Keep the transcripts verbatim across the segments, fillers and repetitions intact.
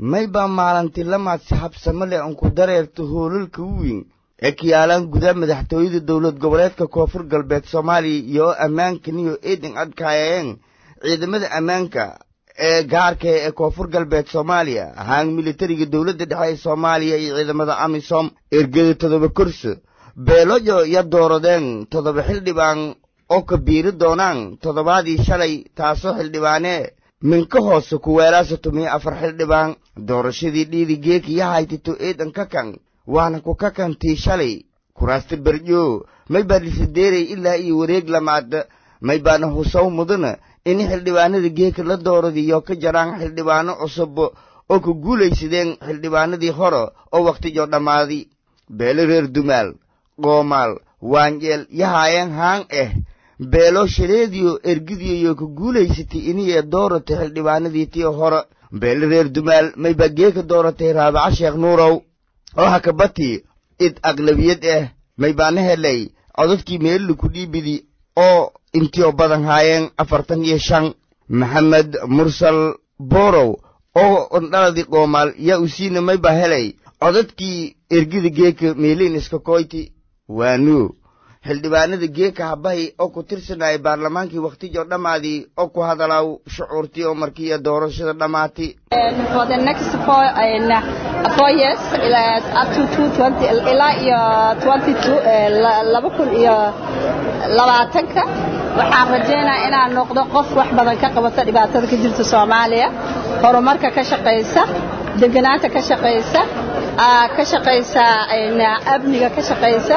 mayba maalintii lamaad si habsamo leh aan ku dareerto hoolalka weyn ee kiyaalan gudaha madaxtooyada dowlad goboleedka koonfur galbeed Soomaaliya iyo ammaankan iyo eedin adkaayeen ciidamada ammaanka ee gaarka ee koonfur galbeed Soomaaliya ahaan militariga dowladda dhexe ee Soomaaliya iyo ciidamada AMISOM ergada todoba kursi beelojo ya dooradeen todoba xildhibaan oo ka biiri doonaan todobaadii shalay taasoo xildhibaane min ka hoose ku weeraasa tumiye afar xildhibaan doorashadii dhiirigeeki yahaytito eedan ka kan waana ku ka kantii shalay kuraasta berjo may baa lisadeeray ilaa iyo wareeg lamaad may baana husaw mudana in xildhibaanada geeka la dooradiyo ka jaraan xildhibaano cusub oo ku guulaysadeen xildhibaanadii hore oo waqtiyo dhammaadii beelo reer dumaal goomaal waanjeel yahaayeen haan eh beelo shaleediyo ergidiyo ku guulaysatay inay dooratay xildhibaanadii tii hore beelo reer dumaal may baa geeka dooratay Raabica Sheekh Nuurow oo hakabati id aqlabiyad ah may baana helay codadkii meel ku dhiibidi oo intii badan haayeen afartan iyo shan Maxamed Mursal Borow oo ondaladi goomaal ya usiina may baa helay codadkii ergida geeka meelin iska koyti waanu xildhibaanada geeka habay oo ku tirsanay baarlamaankii waqtiyo dhamaadii oo ku hadalaw shucuurtii oo markii doorashada dhamaatay for the next four in uh, four years up to two twenty ila iyo twenty-two laba kun iyo labaatanka waxaan rajaynayaa inaan noqdo qof wax badan ka qabata dhibaatada ka jirta Soomaaliya horumarka ka shaqeysa deganaanta ka shaqeysa ka shaqeysa amniga ka shaqeysa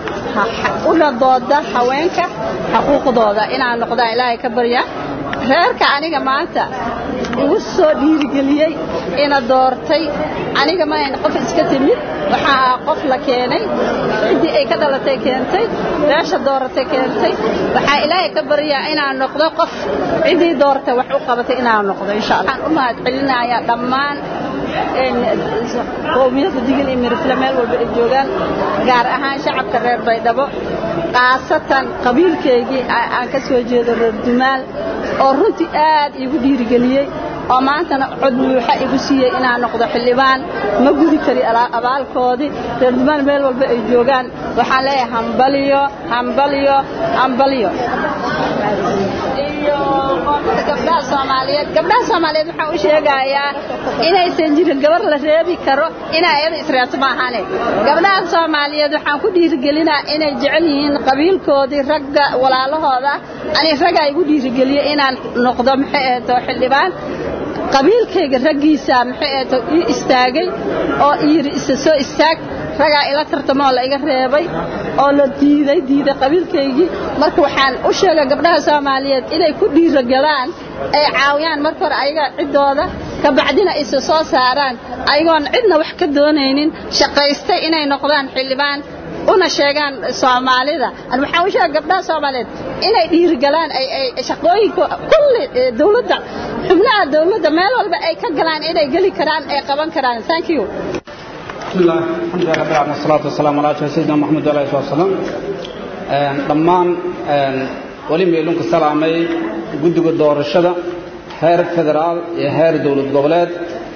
una dooda haweenka xuquuqdooda inaan noqdo Ilaahay ka barya reerka aniga maanta ugu soo dhiirigeliyay ina doortay aniga ma aan qof iska timid waxa qof la keenay cidii ay ka dhalatay keentay beesha dooratay keentay waxa Ilaahay ka barya inaan noqdo qof cidii doortay wax u qabatay inaan noqdo insha Allah waxaan u mahad celinayaa dhammaan qowmiyadda digil iyo mirifle meel walba ay joogaan gaar ahaan shacabka reer Baydhabo qaasatan qabiilkeygii aan ka soo jeedo reer Dumaal oo runtii aad igu dhiirigeliyay oo maantana cod waxa igu siiyay inaan noqdo xildhibaan ma gudi kari abaalkoodii reer Dumaal meel walba ay joogaan waxaan leeyahay hambaliyo hambaliyo hambaliyo iyo gabdhaha Soomaaliyeed gabdhaha Soomaaliyeed waxa uu sheegayaa inaysan jirin gabar la reebi karo inay ayada israato ma ahane gabdhaha Soomaaliyeed waxaan ku dhiirigelinaa inay jecel yihiin qabiilkoodii ragga walaalahooda ani raga igu dhiirigeliyay inaan noqdo maxay ahayd xildhibaan qabiilkayga raggiisa maxay ahayd istaagay oo iyir isa soo istaag raga ila tartamo la iga reebay oo la diiday diiday qabiilkaygii marka waxaan u sheegay gabdhaha Soomaaliyeed inay ku dhiirigelaan ay caawiyaan marka hore ayaga cidooda ka bacdina isa soo saaraan ayagoon cidna wax ka doonaynin shaqaystay inay noqdaan xildhibaan una sheegan Soomaalida aan waxa u sheegay gabdhaha Soomaaliyeed inay dhiirigelaan ay ay shaqooyinka kulli dawladda xubnaha dawladda meel walba ay ka galaan inay gali karaan ay qaban karaan thank you بسم الله الحمد لله رب العالمين والصلاة والسلام على سيدنا محمد وعلى آله وسلم ضمان ولي ميلون كسلامي جدّ doorashada heer federaal iyo heer dawlad goboleed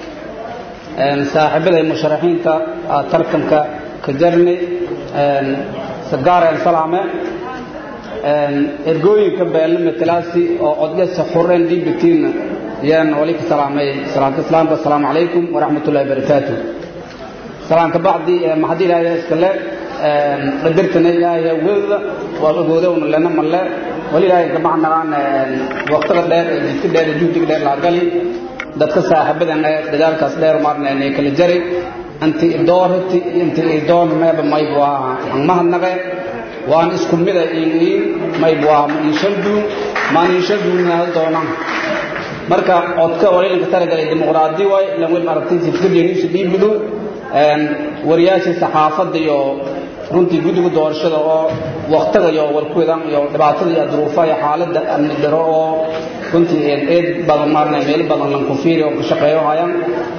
saaxiibada musharaxiinta tartanka ka jarnay sagaareen salaame ergooyinka beelma talaasi oo codgeysa xureen dibitiin yaan wali ka salaamay salaatu islaamka assalaamu alaykum wa rahmatullahi wa barakatuh سلام كبعضي محدي لا يسكله قدرتنا لا يوجد والجودة ونلنا ملا ولي لا جمعنا عن وقت الدار كده جود كده العقلي ده كساحب بدنا بدال كسدار مرنا نيكل جري أنت الدور أنت الدور ما بما يبغى ما هنقى وان اسكول ميدا إني ما يبغى ما يشدو ما يشدو من هالدورنا مركا أتك ولي نكتر جري ديمقراطي واي لما مرتين تفكر ينيش دي بدو wariyaasha saxaafadda iyo runtii gudiga doorashada oo waqtiga iyo warkoodan iyo dhibaatada iyo duruufaha iyo xaaladda amni daro oo runtii eed badan marnay meel badan lan ku fiiriyo oo shaqeeyo hayaan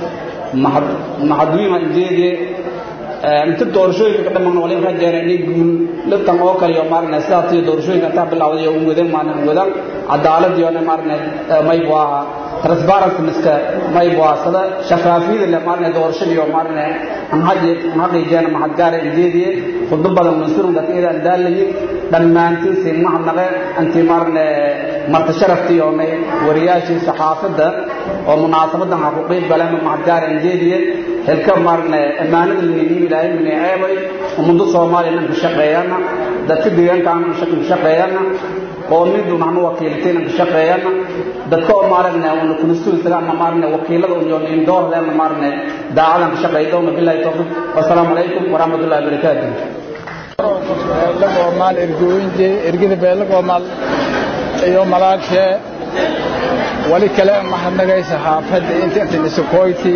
maxadwiima injeedii inta doorashooyinka dhamaan wali rajeereen guul latan oo kale iyo marnay sidaas doorashooyinka ta bilowday oo wadan maanan wadan cadaalad iyo marnay may waa transparency miska may buasada shafafiyada la marna doorashada marna aan hadii hadiyana ma hadgaar indeedii khudbada mansuur dadkeeda daalay dhamaantii si mahadnaqa anti marna marta sharafti oo may wariyaashii saxaafada oo munaasabadan ha ku qeyb galaan ma hadgaar indeedii halka marna amaanada leeyahay ilaahay min aybay umada Soomaaliyeed ka shaqeeyana dadka deegaanka aan shaqeeyana oo mid waxna wakiilteen ka shaqeeyana dadka oo maaragna oo konstituency ama maaragna wakiilada oo in door leh maaragna daacadan ka shaqeeydo billahi tawfiq wassalaamu alaykum wa rahmatullahi wa barakatuh lago maal ergooyinka ergida beelago maal iyo malaashe wali kale ma hadnagay saxaafada inta inta isqooyti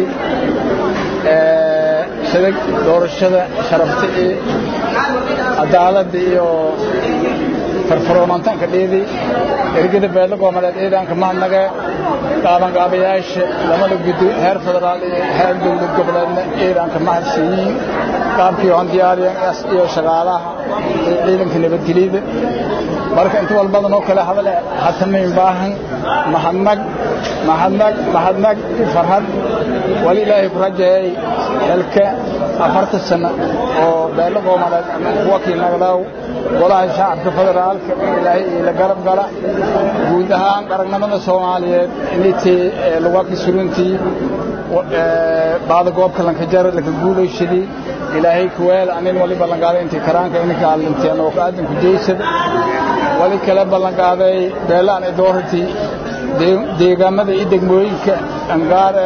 ee shadag doorashada sharafta ee cadaalad iyo farfaroonaantan ka dheeday ergada beelago maal eedanka ma hadnagay qaaban qaabayaasha lamada guddi heer federaal iyo heer dowlad goboleedna eedanka ma hadsiin qaabkii aan diyaariyay iyo shaqaalaha ciidanka nabadgelyada marka inta walbadan oo kale hadal hatameen baahan mahadnaq mahadnaq mahadnaq farhad wali ilaahay ku rajay halka afarta sano oo beelago maal wakiil nagalaw golaha shacabka federaalka ilaahay la garab gala guud ahaan qaranimada Soomaaliyeed intii lagu suruntii baad goobka lanka jar la guuleeyay ilaahay kuweel anin wali balan qaaday intii karaanka inka alinteen oo qaadan ku jeesad wali kala balan qaaday beelaan ay doortay deegaamada iyo degmooyinka angaare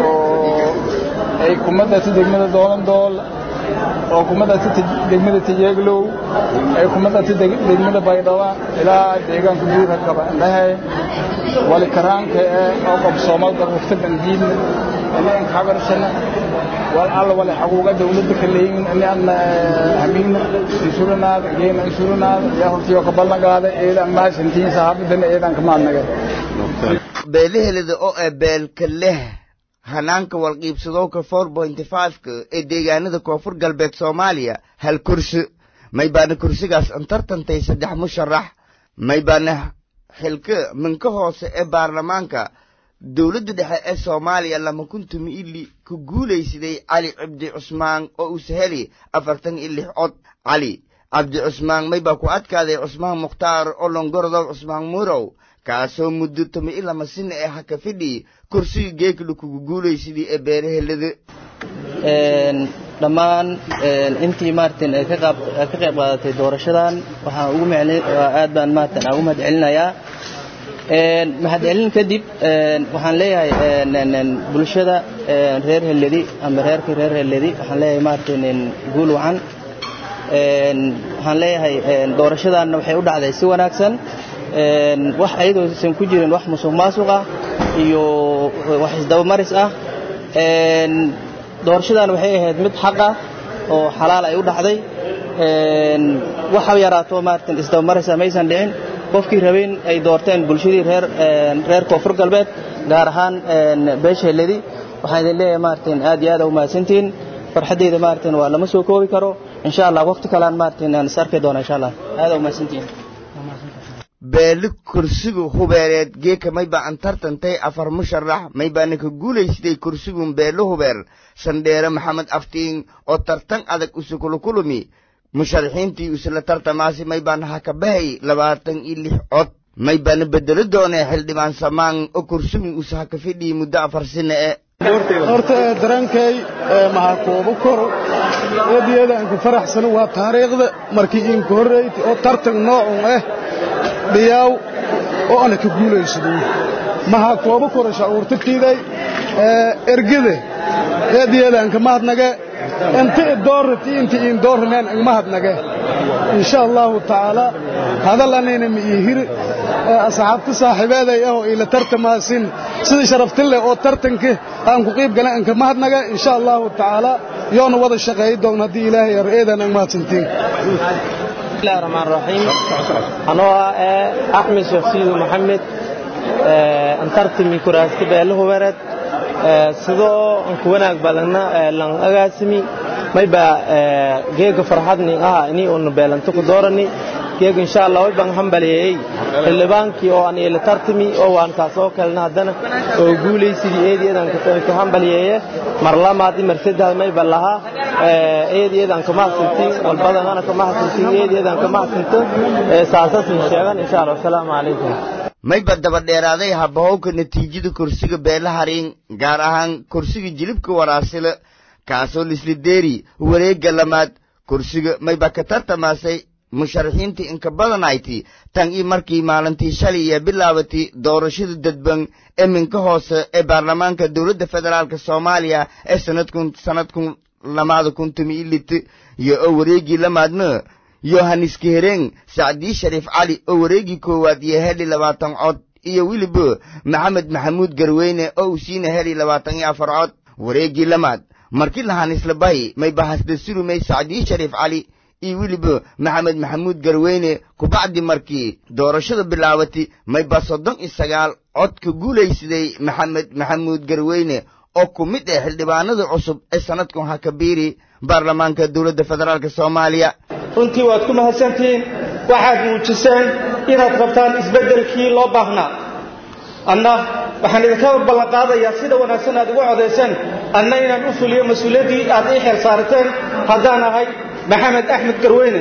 oo ay kumada degmada doolan dool oo kumada degmada Tijeeglow ay kumada degmada Baydhabo ilaa deegaanka guurka kaba dhahay wali karaanka oo qof Soomaaliyeed waqti bandiin inaan xabarsana wal alla wala xuquuqda dawladda kaleeyeen inaan hameen insuranaad geena insuranaad yaa hortiyo ka ballan qaaday ee ma santiin saxaabadan eedan ka maadnagay beelaheeda oo ee beelka leh hanaanka walqiibsadowka four point five ka ee deegaanada koonfur galbeed Soomaaliya hal kursi may baana kursigaas antartantay saddex musharax may baana xilka minka hoose ee baarlamaanka dawladda dhexe ee Soomaaliya lama kuntum ili ku guuleysiday Ali Cabdi Cusmaan oo uu saheli afartan iyo lix cod Ali Cabdi Cusmaan may ba ku adkaaday Cusmaan Mukhtaar oo longordo Cusmaan Murow kaasoo muddo tumi ila masin ee haka fidhi kursiga geeklu ku guuleysiday ee beeraheelada een dhamaan intii Martin ka qayb ka qayb qaadatay doorashadan waxaan ugu macnay aad baan Martin ugu mahadcelinayaa een mahadcelin kadib een waxaan leeyahay een bulshada reer Heladi ama reerka reer Heladi waxaan leeyahay Martin in guul wacan een waxaan leeyahay doorashadan waxay u dhacday si wanaagsan een wax ayadoo san ku jirin wax musuqmaasuq ah iyo wax isdaba maris ah een doorashadan waxay ahayd mid xaq ah oo xalaal ay u dhacday een waxa yaraato Martin isdaba maris aysan dhicin qofkii rabeen ay doorteen bulshadii reer reer koonfur galbeed gaar ahaan beesha Heladi waxaan idin leeyahay Martin aad iyo aad u mahadsantiin farxadeeda Martin waa lama soo koobi karo insha Allah waqti kale Martin aan sarki doono insha Allah aad u mahadsantiin beelu kursigu hubeereed geeka may ba antartantay afar musharax may baana ka guuleysday kursigu beelu hubeer Sandheere Maxamed Aftiin oo tartan adag u soo kulmi musharaxiintii isla tartamaasi may baan haka bahay labaatan iyo lix cod may baan bedelo doonay xildhibaan Samaan oo kursigu u saaka fidhi muddo afar sano ee horta darankay ma koobo koro eediyada aan ku faraxsan waa taariikhda markii in koreeyay oo tartan nooc ah biyaw oo aan ka guuleysay ma koobo koro shaawurtiday ergade eediyada aan ka mahadnaga انت دورتي انت ان دورنان ما هدنغه ان شاء الله تعالى هذا لانين ميهير اصحابتي صاحباده oo ila tartamaasin sida sharafta leh oo tartanka aan ku qeyb galaan ka mahadnaga in sha Allah ta'ala yoona wada shaqeey doon hadii Ilaahay yareedan ma hadsantiin bismillahir rahmanir rahim ana Ahmed Shafiiq Mohamed antartimi kuraasta beelaha weerad sidoo aan ku wanaag badana lan agaasimi mayba geega farxadni ah inii oo beelanto ku doorani geeg insha Allah way baan hambaliyay xildhibaankii oo aan ila tartami oo waan ka soo kalna hadana oo guuleysidii eedeedan ka hambaliyay mar lamaad mar saddex may balaha eedeedan ka mahadsantiin wal badan ana ka mahadsantiin eedeedan ka mahadsanto saasas sheegan insha Allah salaamu alaykum may badaba dheeraaday habahowka natiijada kursiga beelaharin gaar ahaan kursiga jilibka waraasile kaasoo lislideeri wareegga lamaad kursiga may ba ka tartamaasay musharaxiintii inka badanayti tan ii markii maalintii shalay iyo bilaabatay doorashada dadban ee minka hoose ee baarlamaanka dowladda federaalka Soomaaliya ee sanadkun sanadkun lamaada kun tumi ilit iyo oo wareegii lamaadna Yohanis Kehereng Saadi Sharif Ali oo wareegii koowaad iyo heli labaatan cod iyo wiliba Maxamed Maxamuud Garweyne oo siina heli labaatan iyo afar cod wareegii lamaad markii lahanis la bay may bahasda surumay Saadi Sharif Ali iyo wiliba Maxamed Maxamuud Garweyne ku bacdi markii doorashada bilaabatay may ba soddon iyo sagaal cod ka guuleysiday Maxamed Maxamuud Garweyne oo ku mid ah xildhibaanada cusub ee sanadkan hakabiiri baarlamaanka dowladda federaalka Soomaaliya runtii waad ku mahadsantiin waxaad muujiseen inaad qabtaan isbeddelkii loo baahnaa anna waxaan idinka ballan qaadayaa sida wanaagsan aad ugu codeyseen anna inaan u fuliyo mas-uuliyaddii aad ii xeel saarteen haddaan ahay Maxamed Axmed Garweyne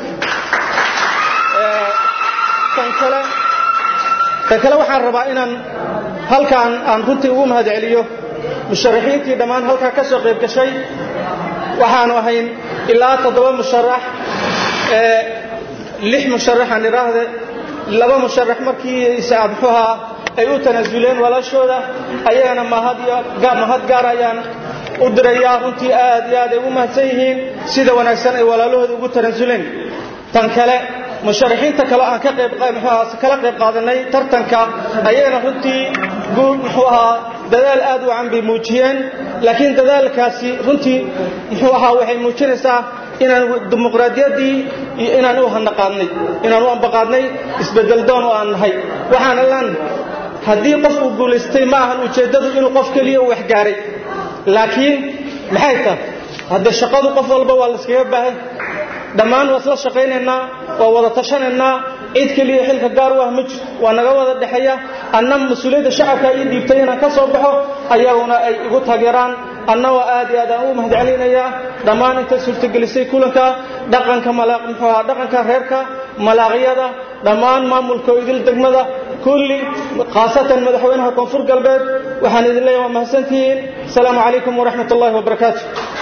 tan kale tan kale waxaan rabaa inaan halkaan aan runtii ugu mahadceliyo musharaxiintii dhammaan halkaa ka soo qayb gashay waxaanu ahayn ilaa toddoba musharax ee lix musharax aan iraahdo laba musharax markii saabxuha ay u tanaasuleen walaashooda ayagana mahad iyo gaab mahad gaar ayaan u dirayaa runtii aad iyo aad ay ugu mahadsan yihiin sida wanaagsan ay walaalahooda ugu tanaasuleen tan kale musharaxiinta kale aan ka qayb muxuu kala qayb qaadanay tartanka ayagana runtii guud muxuu ahaa dadaal aad u aan bay muujiyeen laakiin dadaalkaasi runtii muxuu ahaa waxay muujinaysaa inaan dimuqraadiyadii iyo inaan u hanaqaadnay inaan u ambaqaadnay isbedel doon oo aan nahay waxaan lan haddii qof uu guulaystay ma ahan ujeedadu inuu qof kaliya wax gaaray laakiin maxay tahay hadda shaqadu qof walba waa la iskaga baahan dhammaan waa isla shaqaynaynaa waa wada tashanaynaa cid kaliya xilka gaar u ah ma jiro waa naga wada dhaxeeya anna mas'uuliyadda shacabka ay dhiibtay inaan ka soo baxo ayaguna ay igu taageeraan anna waa aad iyo aad aan u mahadcelinayaa dhammaan inta suurtagelisay kulanka dhaqanka malaaq muxuu ahaa dhaqanka reerka malaaqyada dhammaan maamulka idil degmada kulli khaasatan madaxweynaha koonfur galbeed waxaan idin leeyahay waa mahadsantihiin asalaamu calaykum waraxmatullaahi wabarakaatu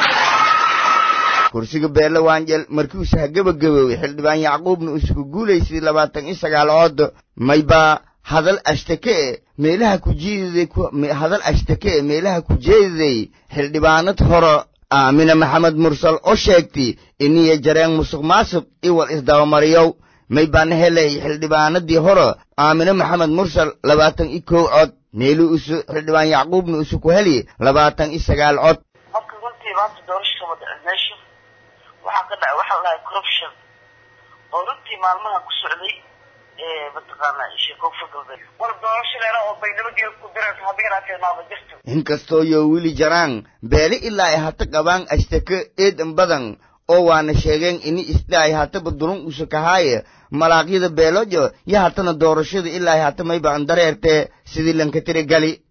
kursiga beela waanjel markii uu sahagabagaboway xildhibaan Yacquubna uu isku guuleysay labaatan iyo sagaal cod mayba hadal ashtake meelaha ku jeeday hadal ashtake meelaha ku jeeday xildhibaanad hore Aamina Maxamed Mursal oo sheegtay inay jareen musuq maasuq iyo isdabamariyow mayba helay xildhibaanadii hore Aamina Maxamed Mursal labaatan iyo kow cod meeluu isu xildhibaan Yacquubna uu ku helay labaatan iyo sagaal cod markii runtii maanta doorashada madaxweynaha waxa ka dhacay waxa la corruption oo runtii maalmaha ku socday ee mataqaanaa isha koonfur galbeed war doorashada oo baydhabo geel ku diray habeeraatay maaba jirto inkastoo yo wili jaraan beeli ilaa ay hata qabaan ashtake eedan badan oo waana sheegeen in isdaay hata badurun usu kahaaye malaaqyada beelojo ya hatana doorashada ilaa hata mayba andareerte sidii lanka tiri gali